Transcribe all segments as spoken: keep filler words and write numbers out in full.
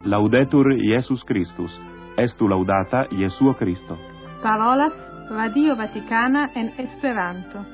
Laudetur Iesus Christus, estu laudata Jesuo Christo. Parolas Radio Vaticana en Esperanto.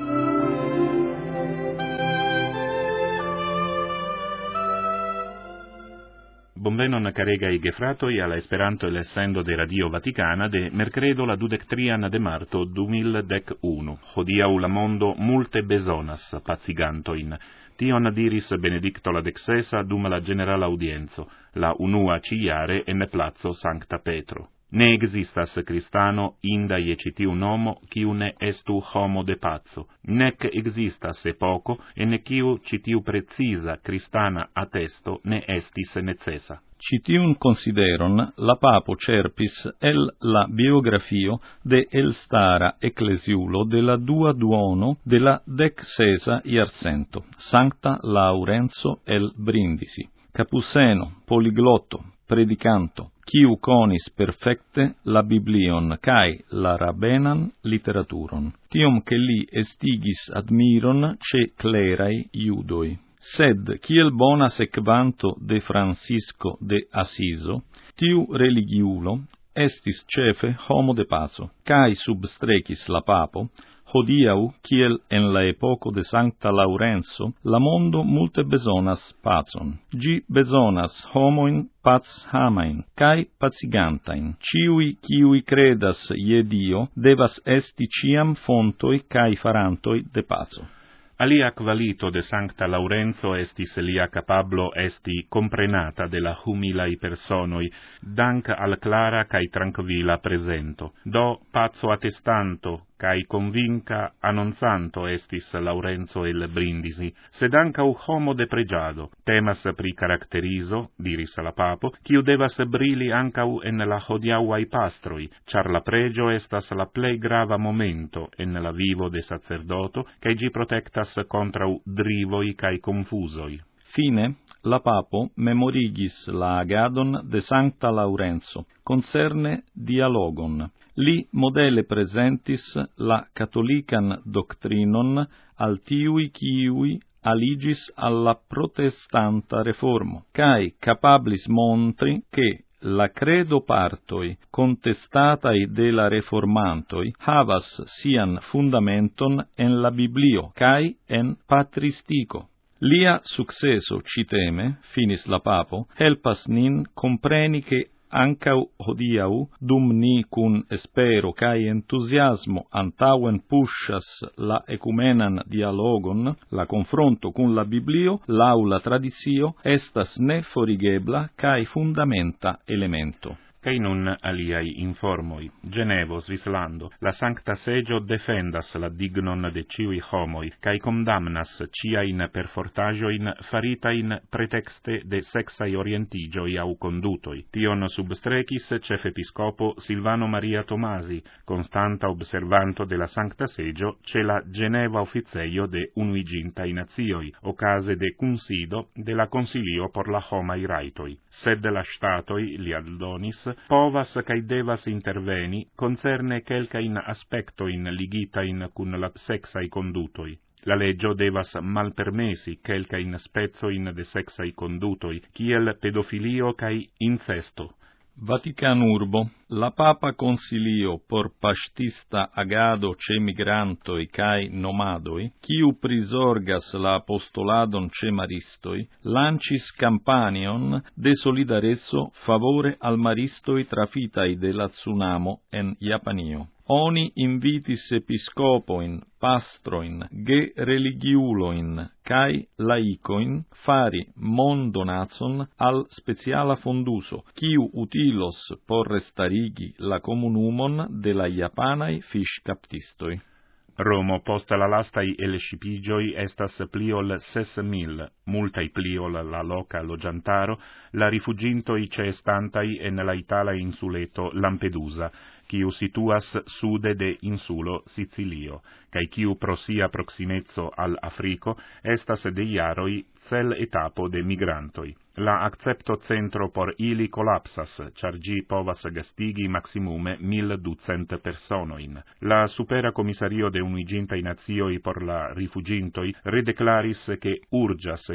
Bonvenon caregaj gefratoj alla Esperanto el sendo de Radio Vaticana de mercredo la dudectrian de marto du mil dec unu. Hodiaŭ la mondo multe bezonas pacigantojn. Tion diris Benedicto la dexesa dum la generala audienzo, la unua ciare en plazo Sancta Petro. Ne existas cristano inda ie citiu nomo, ciu ne estu homo de pazzo, nec existas epoco, en ciu citiu precisa cristana attesto ne estis necessa. Citiun consideron la papo cerpis el la biografio de elstara ecclesiulo de la dua duono de la dec-sesa iarcento, Sancta Laurenzo el Brindisi, Capuseno, poliglotto, predicanto, quiu conis perfecte la Biblion cae la rabenan literaturon, tiom che li estigis admiron ce clerai iudoi. Sed, kiel bona sequanto de Francisco de Asiso, tiu religiulo estis cefe homo de paco, cae substrecis la papo, hodiau, kiel en la epoco de Sancta Laurenzo, la mondo multe bezonas pacon. Gi bezonas homoin pac hamain, cae pacigantain. Ciui, kiui credas je Dio, devas esti ciam fontoi cae farantoi de paco. Alia qualito de Sancta Laurenzo estis lia capablo esti comprenata de la humilai personoi, dank al clara cae tranquilla presento. Do pazzo attestanto, cae convinca annonzanto estis Laurenzo el Brindisi, sed ancau homo de pregiado, temas pri caracterizo, diris la papo, quiu devas brili ancau en la hodiauai pastroi, char la pregio estas la plei grava momento en la vivo de sacerdoto, cae gi protectas contrau drivoi cae confusoi. Fine, la papo memorigis la agadon de Sancta Laurenzo, concerne dialogon. Li modele presentis la catholican doctrinon al tiui quiui aligis alla protestanta reformo, cae capablis montri che la credo partoi contestatai de la reformantoi havas sian fundamenton en la Biblio, cae en patristico. Lia successo citeme, finis la papo, helpas nin compreni che ancau hodiau, dum ni cun espero cae entusiasmo antauen pushas la ecumenan dialogon, la confronto cun la Biblio, l'aula traditio, estas ne forigebla cae fundamenta elemento. Cae nun aliai informoi. Genevo, Svislando, la Sancta Segio defendas la dignon de ciui homoi, cae condamnas ciain perfortagioin faritain pretexte de sexai orientigioi au condutoi. Tion substrecis cef episcopo Silvano Maria Tomasi, constanta observanto de la Sancta Segio, ce la Geneva officeio de Unuigintai Nazioi, ocase de consido de la Consilio por la homai raitoi. Sed la statoi li aldonis, povas cae devas interveni concerne quelcain aspectoin ligitain cun la sexai condutoi. La legio devas malpermesi quelcain spezoin de sexai condutoi, kiel pedofilio cae incesto. Vatican urbo, la Papa Consilio por pastista agado ce migrantoi cae nomadoi, quiu prisorgas la apostoladon ce maristoi, lancis campanion de solidarezzo favore al maristoi trafitai de la tsunamo en Japanio. Oni invitis episcopoin, pastroin, ge religiuloin, cae laicoin fari mondonacon al speciala fonduso, quiu utilos por restarigi la comunumon de la japanai fiŝkaptistoi. Romo post la lastai elescipigioi estas pli ol ses mil, multai pli ol la loca logiantaro, la rifugintoi ceestantai en la itala insuleto Lampedusa, quiu situas sude de insulo Sicilio, cae quiu pro sia proximezzo al Africo estas de iaroi cel etapo de migrantoi. La accepto centro por ili collapsas, char gi povas gastigi maximume mil ducent personoin. La supera commissario de Unuigintai Nazioi por la rifugintoi redeclaris che urgas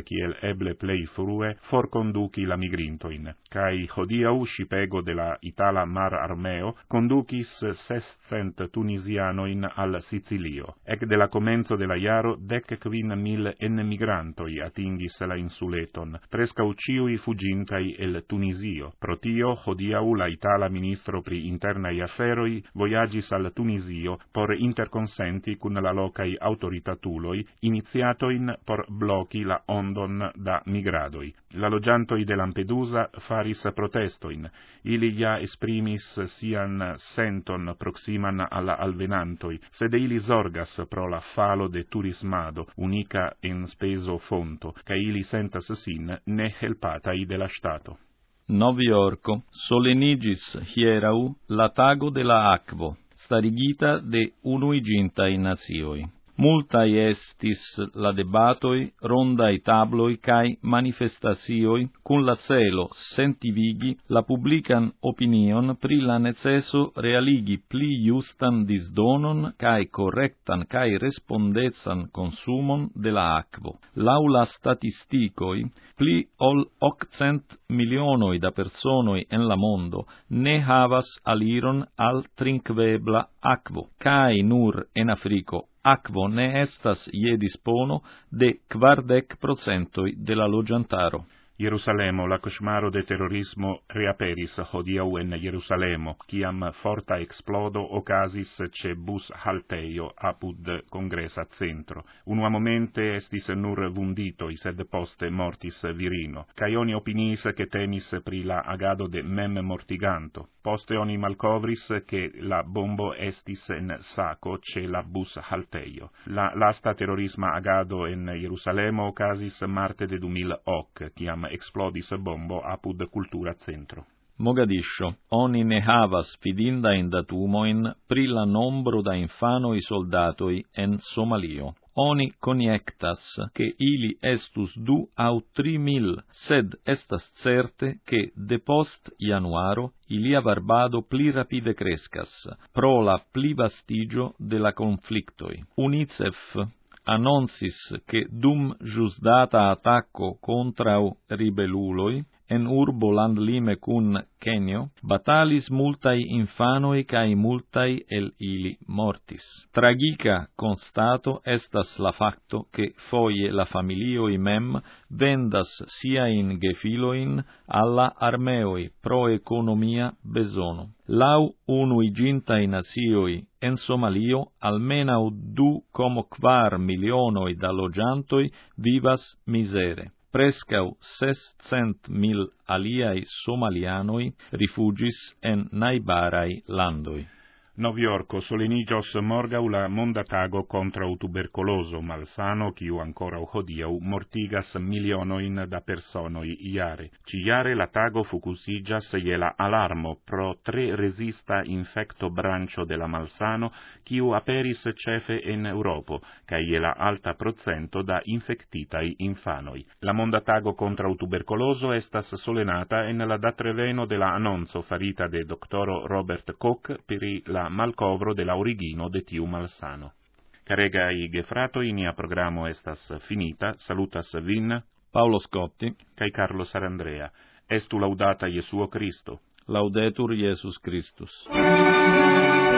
kiel eble plei frue forconduci la migrintoin, cae hodiau scipego de la Itala Mar Armeo conducis sescent tunisianoin al Sicilio. Ec de la comenzo de la jaro dec quin mil enmigrantoi atingis la insuleton, prescau ciui fugintai el Tunisio. Pro tio, hodiau la Itala ministro pri internai afferoi voyagis al Tunisio por interconsenti cun la locai autoritatuloi iniziatoin por bloci la ondon da migradoi. La logiantoi de Lampedusa faris protestoin. Ili ja esprimis sian senton proximan alla alvenantoi, sed ili zorgas pro la falo de turismado, unica en speso fonto, ca ili sentas sin ne helpatai de la Stato. Noviorco solenigis hierau la tago de la aquo, starigita de unuigintai natioi. Multae estis la debatoi, rondai tabloi cae manifestatioi cun la celo sentivigi la publican opinion pri la necesso realigi pli justan disdonon cae correctan cae respondezan consumon de la aquo. Laula statisticoi, pli ol octcent milionoi da personoi en la mondo ne havas aliron al trinkvebla aquo, cae nur en Africo aquo ne estas je dispono de quardec procentoi de la logiantaro. Jerusalemo, la cosmaro de terrorismo reaperis hodiau en Jerusalemo, ciam forta explodo ocasis ce bus halteio apud congressa centro. Unua momente estis nur vunditoi, sed poste mortis virino. Cae oni opiniis che temis pri la agado de mem mortiganto. Poste oni malcovris che la bombo estis en saco ce la bus halteio. La lasta terrorisma agado en Jerusalemo ocasis marte de du mil hoc, ciam explodis bombo apud cultura centro. Mogadiscio, oni ne havas fidindain datumoin pri la nombro da infanoi soldatoi en Somalio. Oni coniectas che ili estus du au tri mil, sed estas certe che depost januaro ilia barbado pli rapide crescas, pro la pli vastigio de la conflictoi. UNICEF annoncis che dum giusdata attacco contrau ribeluloi, en urbo landlime cun Kenio, batalis multai infanoi cae multai el ili mortis. Tragica constato estas la facto che foie la familioi mem vendas siain gefiloin alla armeoi pro economia besono. Lau unuigintai nazioi en Somalio almenau du como quar milionoi da logiantoi vivas misere. Prescau sescent mil aliai somalianoi rifugis en naibarai landoi. Noviorco solenigios morgau la monda tago contra tubercoloso malsano, quiu ancora hodiau mortigas milionoin da personoi iare. Ciare la tago fucusigas je la alarmo pro tre resista infecto brancio de la malsano, quiu aperis cefe en Europo, ca je la alta procento da infectitai infanoi. La monda tago contra tubercoloso estas solenata en la datreveno de la annonzo farita de doctoro Robert Koch peri la malcovro de la origino de tiu malsano. Caregai gefratoi, nia programo estas finita, salutas vin, Paolo Scotti, cae Carlo Sarandrea. Estu laudata Iesuo Christo. Laudetur Iesus Christus.